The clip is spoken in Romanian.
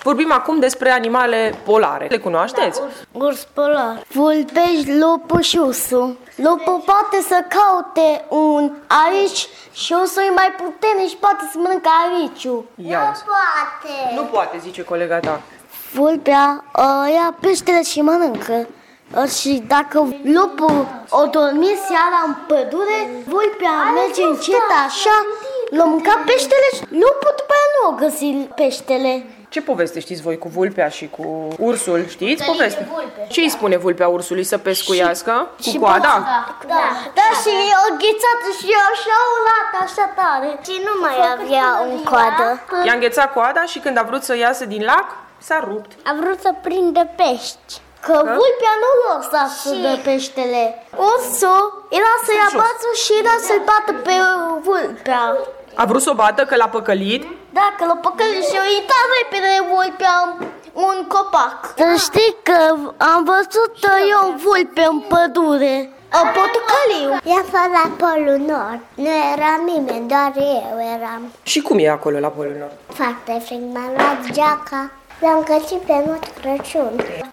Vorbim acum despre animale polare. Le cunoașteți? Urs polar, vulpești, lupul și ursul. Lupul poate să caute un arici și ursul e mai puternic și poate să mănâncă ariciul. Poate. Nu poate, zice colega ta. Vulpea ia peștele și mănâncă. Și dacă lupul o dormi seara în pădure, vulpea merge încet așa, l-a mâncat peștele și lupul după aia nu a găsit peștele. Ce poveste știți voi cu vulpea și cu ursul? Știți poveste? Ce îi spune vulpea ursului să pescuiască? Cu coada? Da, și o ghețată și așa o lată așa tare. Și nu mai avea un coadă. I-a înghețat coada și când a vrut să iasă din lac, s-a rupt. A vrut să prindă pești. Că vulpea nu lăsa să dă peștele. Ursul era să ia bațul și era să-i bată pe vulpea. A vrut să o bată că l-a păcălit? Da, că l-a păcălit și a uitat repede vulpea un copac. Să știi că am văzut eu un vulpe în pădure. Portocaliu. I-a fost la Polul Nord. Nu era nimeni, doar eu eram. Și cum e acolo la Polul Nord? Foarte frig, m-am luat geaca. L-am găsit pe Moș Crăciun.